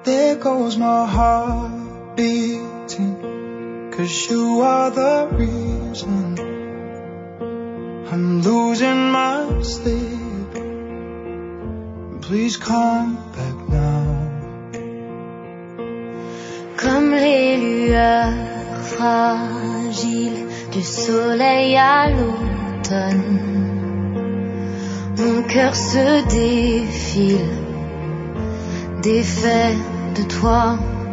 there goes my heart beating, 'cause you are the reason I'm losing my sleep. Please come back now. Comme les lueurs fragiles du soleil à l'automne, mon cœur se défile, défait de toi.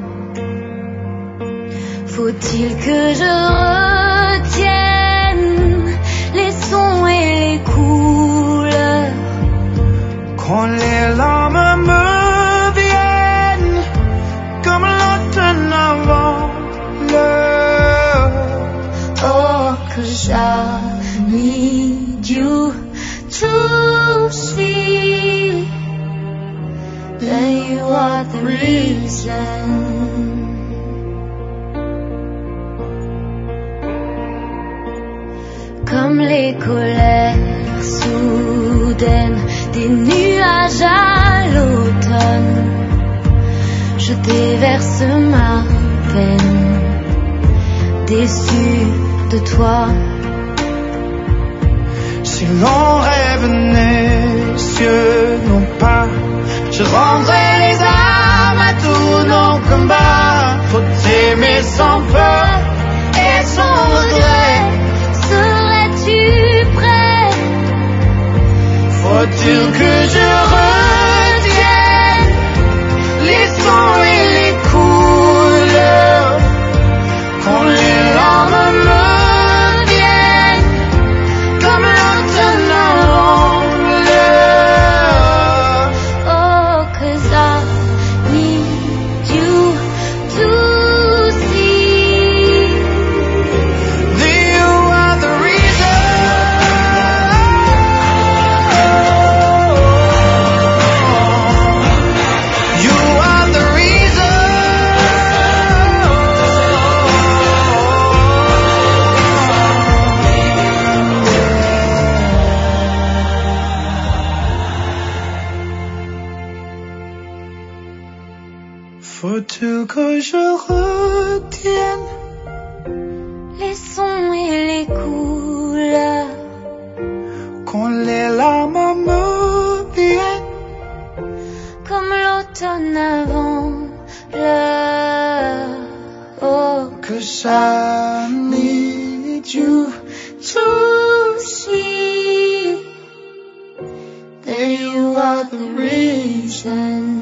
Faut-il que je retienne les sons et les couleurs, quand les larmes me viennent comme l'automne avant l'heure? Oh, 'cause I need you to see that you are the reason. Comme les colères soudaines des nuages à l'automne, je déverse ma peine, déçu de toi. Si l'on rêve les cieux non pas, je rendrai les armes à tous nos combats. Faut aimer sans peur et sans regret. Serais-tu prêt? Faut-il que je retienne les sons et les couleurs, quand les larmes me viennent comme l'automne avant l'heure? Oh, 'cause I need you to see that you are the reason. You are the reason. Faut-il que je retienne les sons et les couleurs, quand les larmes me viennent comme l'automne avant l'heure? Oh, 'cause I need you to see that you are the reason.